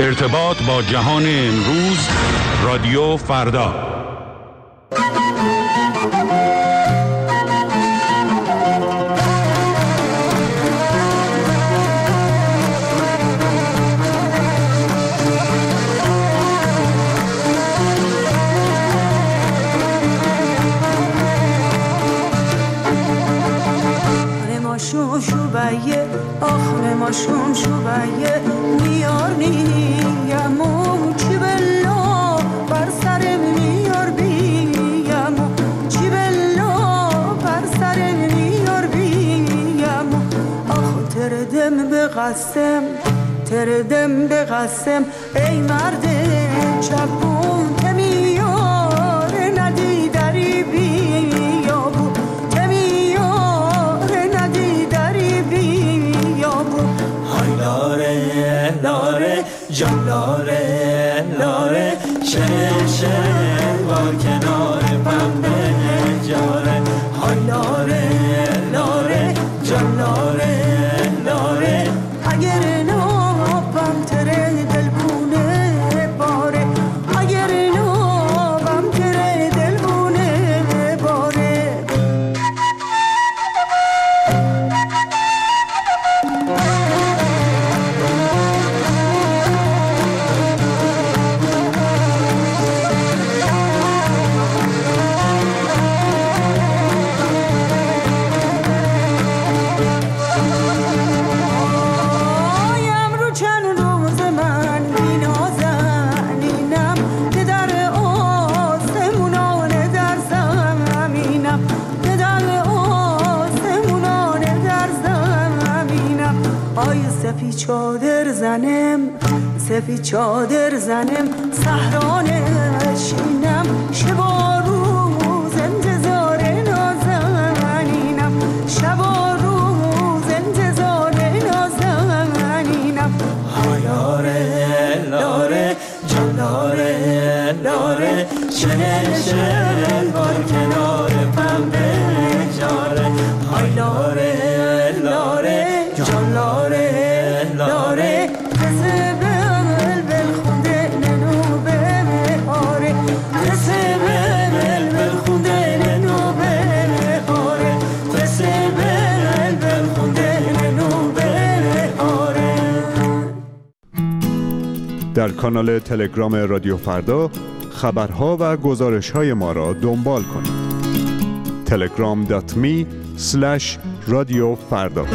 ارتباط با جهان امروز، رادیو فردا. شوبایه آخر ماشون شوبایه میارنیم چی بلا بر سرم میار بیم چی بلا بر سرم میار بیم آخ تردم به قسم ای مرد چپون تمیار ندی دری بیابو لاره جان لاره شهر بار کنار پنبه جاره های لاره جان لاره اگر نابم تره دلبونه باره اگر نابم تره دلبونه باره سفید چادر زنم صحرا نشینم شب و روز انتظار نازنینم شب و روز انتظار نازنینم لاره جان لاره شهر بار کنار پنبه جاره های لاره جان لاره در کانال تلگرام رادیو فردا خبرها و گزارش‌های ما را دنبال کنید. telegram.me/رادیوفردا.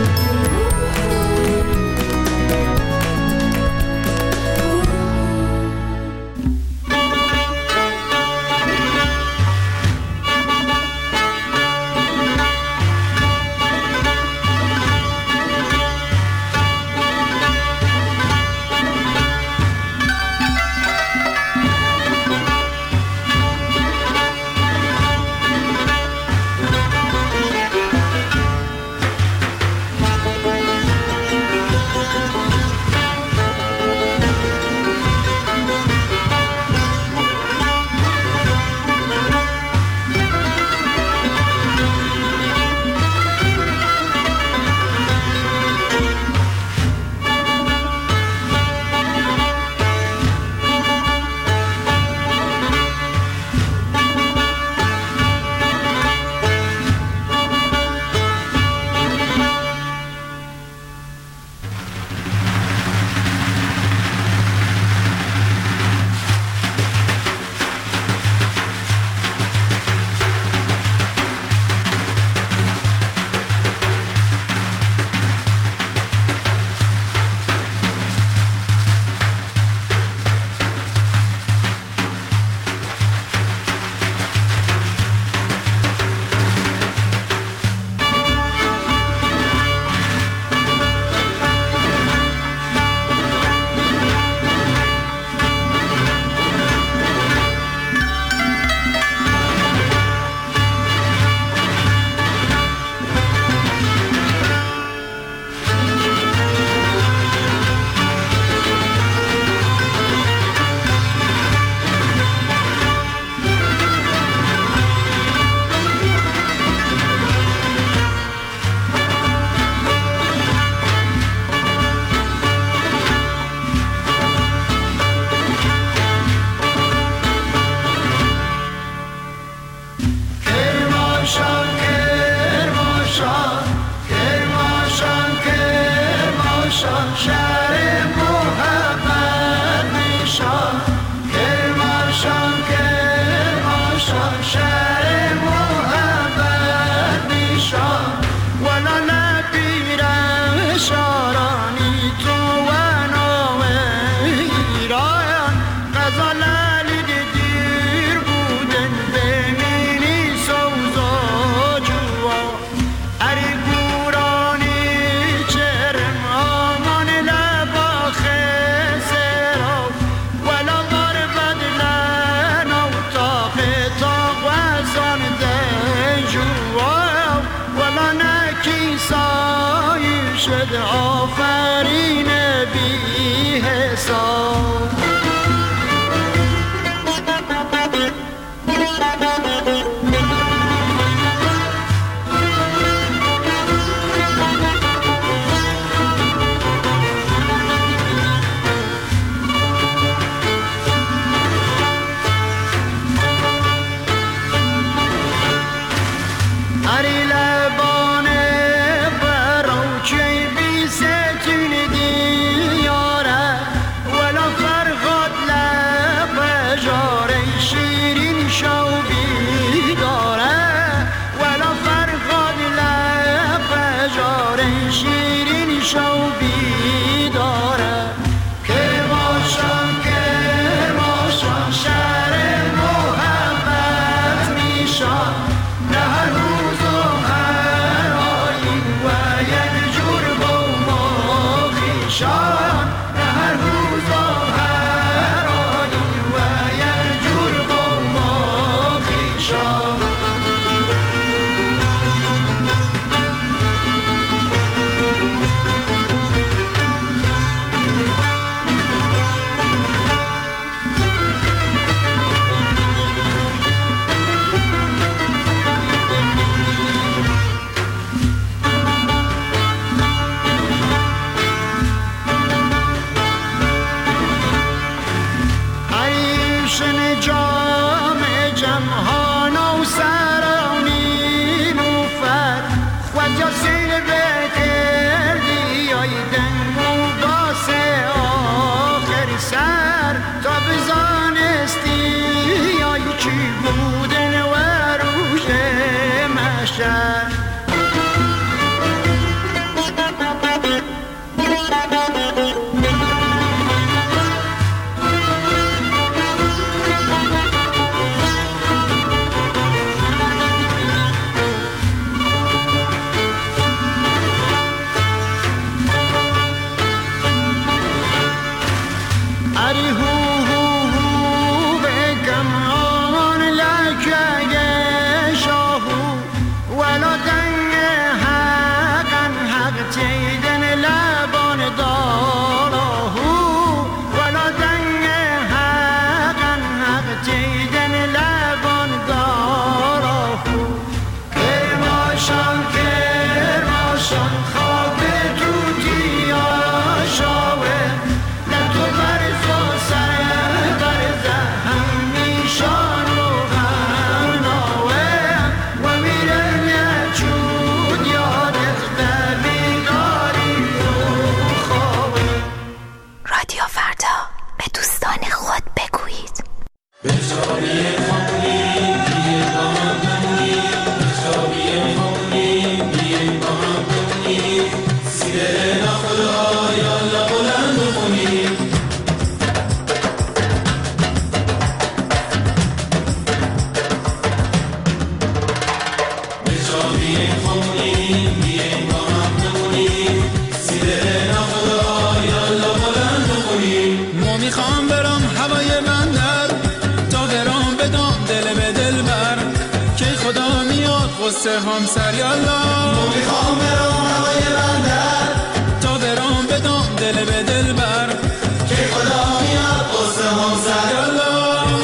قصه همسر یالا میخوام برام هوای بندر تا برام بدم دل به دل بر که خدا میاد قصه همسر یالا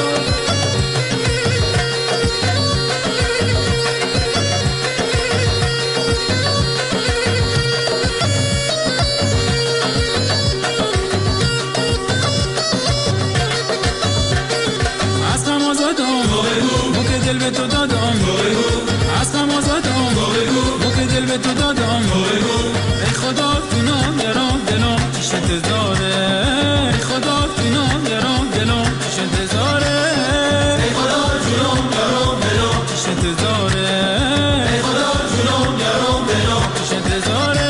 از غم آزادم بو که دل به تو دادم از غم آزادم بو که دل به تو دادم ای خدا تو نام درام دلم چش انتظاره ای خدا تو نام درام دلم چش انتظاره ای خدا تو نام درام دلم چش انتظاره ای خدا تو نام درام دلم چش انتظاره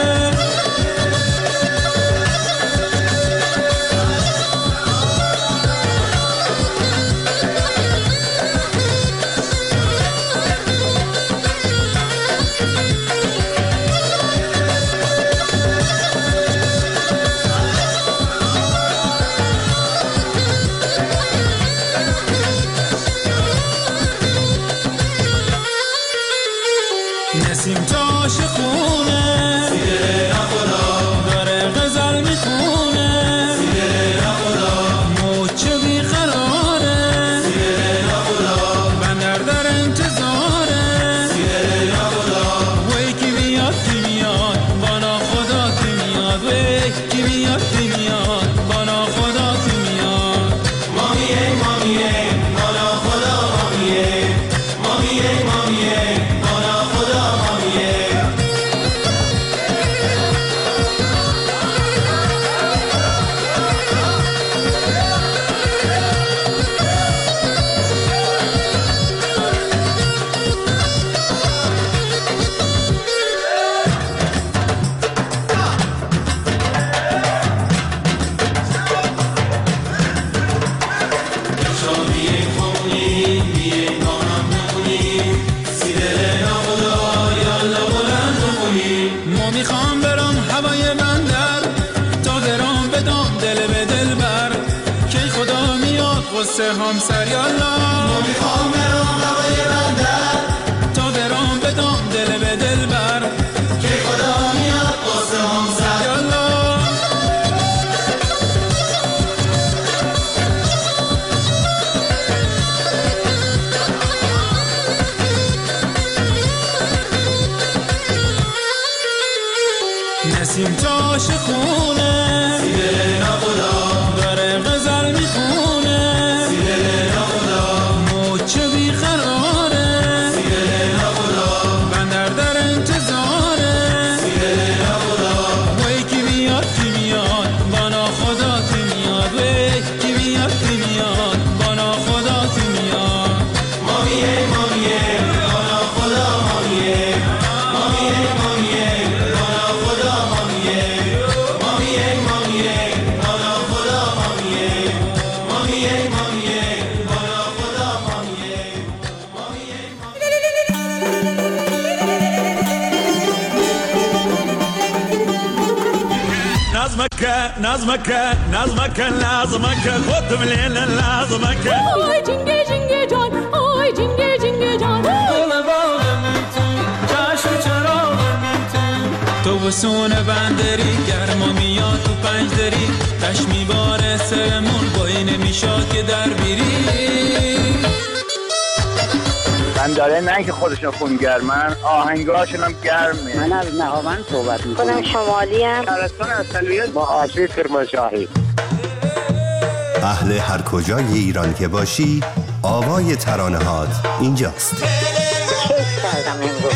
نسیم تاش خونه سیره نخدا داره غزل میخونه سیره نخدا موچه بیقراره سیره نخدا بندر در انتظاره سیره نخدا وی کی میاد بانا خدا کی میاد وی کی میاد بانا خدا کی میاد مامیه بانا خدا مامیه بانا خدا مامیه ما میخوام برم هوای بندر تا برام بدم دل به دل بر که خدا میاد قصه همسر یالا ما میخوام برم هوای بندر تا برام بدم دل به دل بر که خدا میاد قصه همسر یالا نسیم تاش خونه سیره نخدا داره غزل میخونه سیره نخدا موچه لازمك خود مليل لازمك آی جنگه جنگه جان آی جنگه جنگه جان دل باغم تو جشن چراغم تو بسون بندری گرما میاد تو پنجدری تش میباره سرمون بایی نمیشاد که در بیری من داره نه که خودشون خونگرمن آهنگاشون هم گرمه. من از نهاوند صحبت میکنم. شمالی هم شهرستان اصلیت با آشی کرمانشاهی. اهل هر کجای ایران که باشی آوای ترانه هات اینجاست. کیف کردم امروز.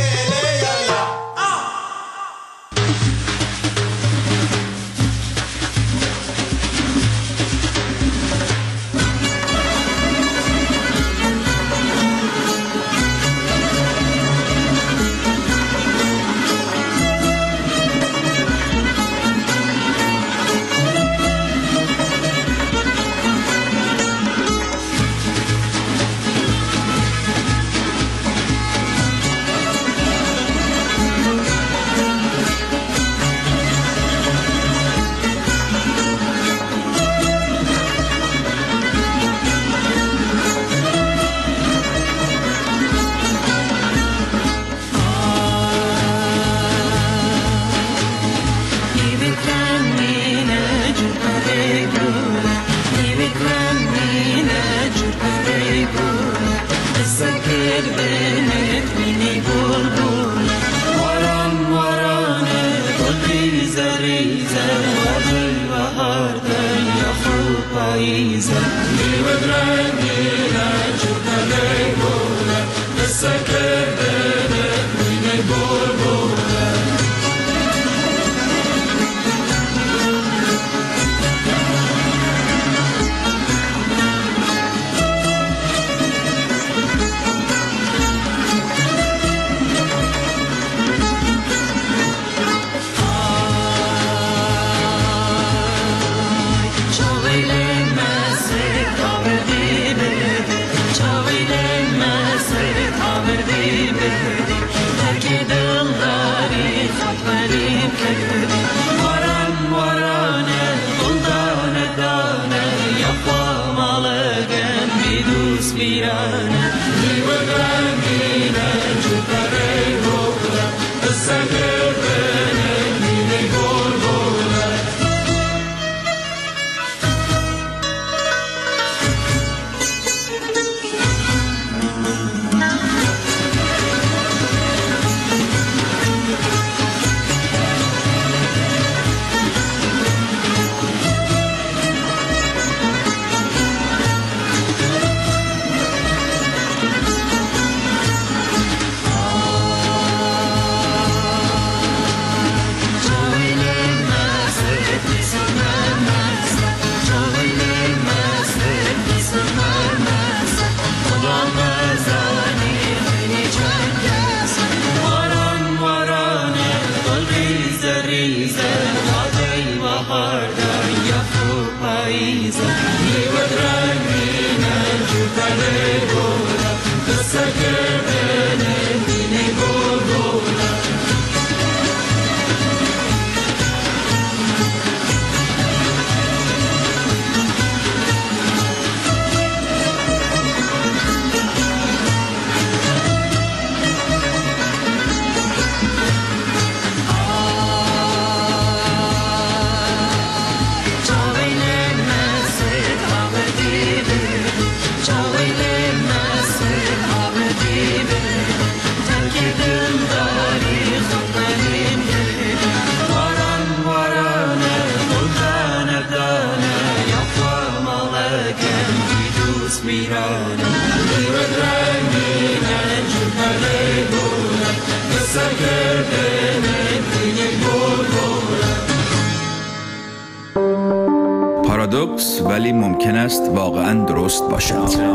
پارادوکس ولی ممکن است واقعاً درست باشد.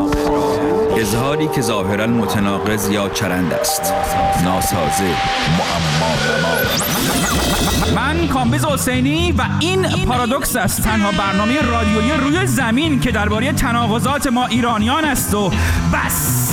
اظهاری که ظاهراً متناقض یا چرند است، ناسازه، معما. من کامبیز حسینی و این پارادوکس است، تنها برنامه رادیویی روی زمین که درباره تناقضات ما ایرانیان است و بس.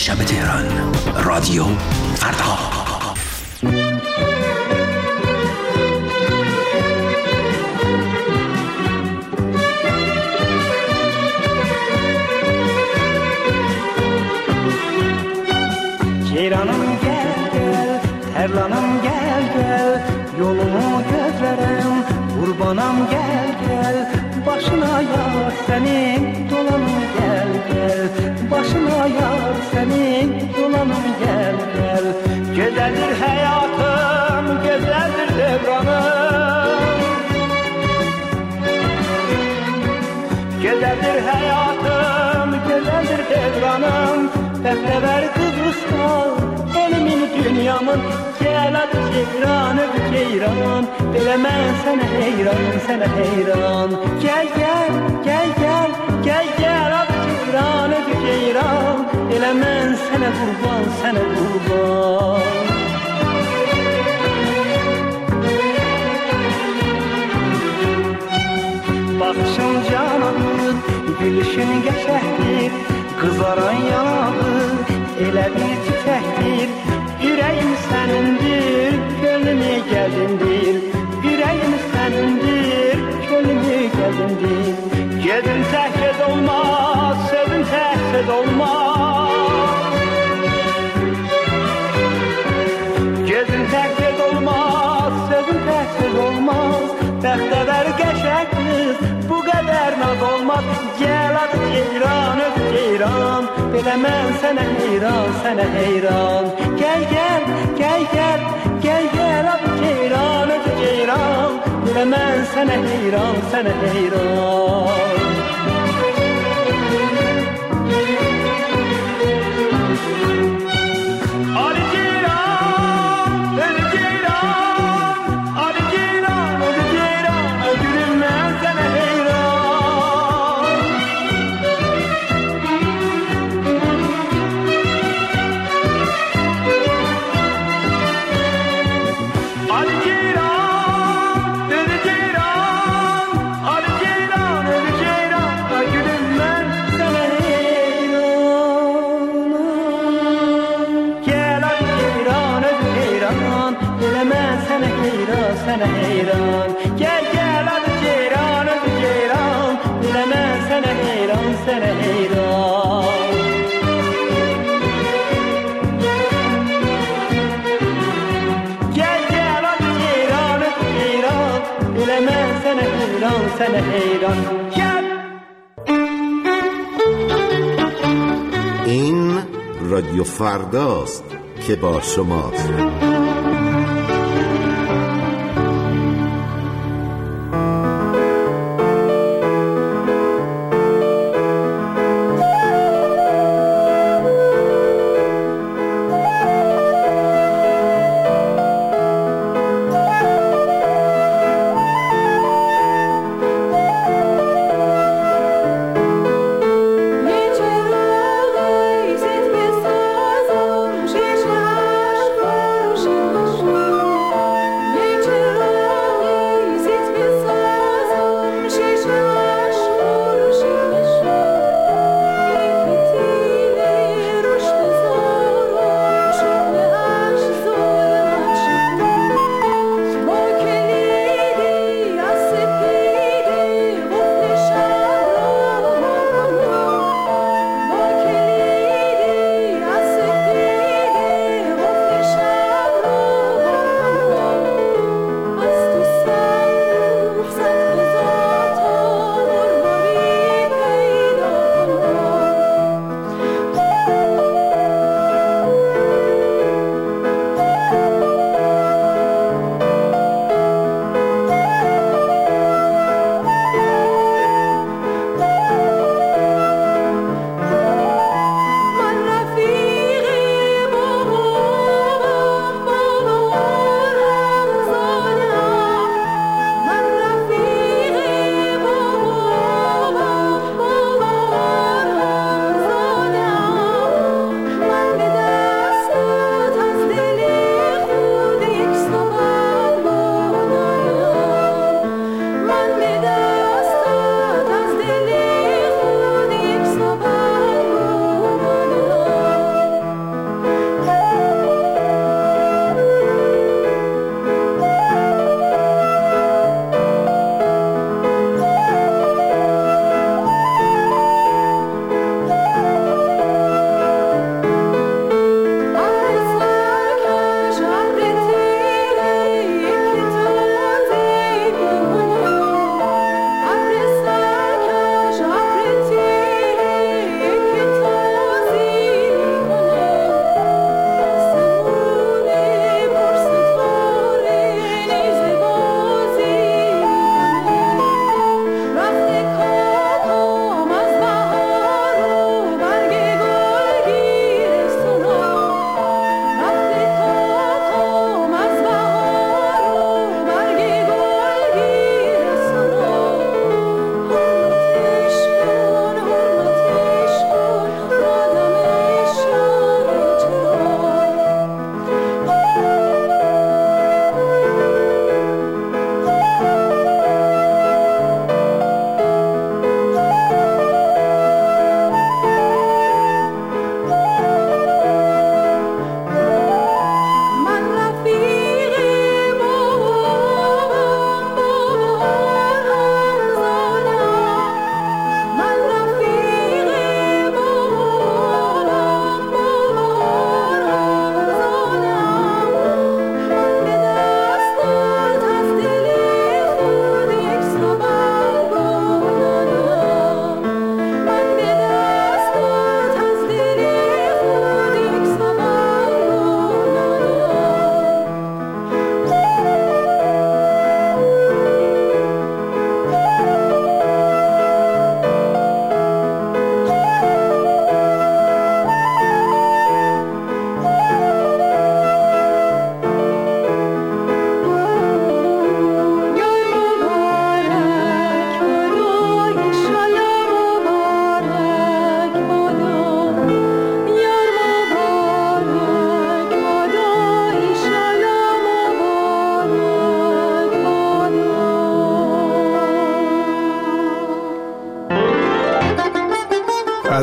شب تهران. رادیو فردا. Ceyranım gel gel, terlanım gel gel, yolumu gözlerim, kurbanım gel gel, başına yar senin, dolanım gel gel, başına yar senin, dolanım gel gel. Güzeldir hayatım, güzeldir devranım, güzeldir hayatım, güzeldir devranım. Defter kızmışlar elimin dünyamın. Gel hadi ceyran öp ceyran, bilemem sana heyran, sana heyran. Gel gel gel gel gel gel hadi ceyran öp ceyran, bilemem sana kurban, sana kurban. Bakışın cananır, gülüşün geçerdir, kızaran yanağı elə bir çiçəkdir. Ürəyim sənindir, gönlümü gəldindir. Ürəyim sənindir, gönlümü gəldindir. Gedin təhked olmaz, sözün təhked olmaz. Gedin təhked olmaz, sözün təhked olmaz. Bəxtəvər qəşəng qız, bu qədər naz olmaz. Gəl adı ceyran, öp ceyran, bilemem sana heyran, sana heyran. Gel gel, gel gel, gel gel adı ceyran, öp ceyran, bilemem sana heyran, sana heyran. Sana heyran, gel gel adı ceyran, öp ceyran, bilemem sana heyran, sana heyran. Gel gel adı ceyran, öp ceyran, bilemem sana heyran, sana heyran. Gel. این رادیو فرداست که با شماست. She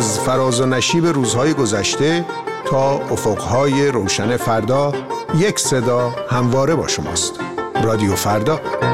از فراز و نشیب روزهای گذشته تا افقهای روشن فردا، یک صدا همواره با شماست. رادیو فردا.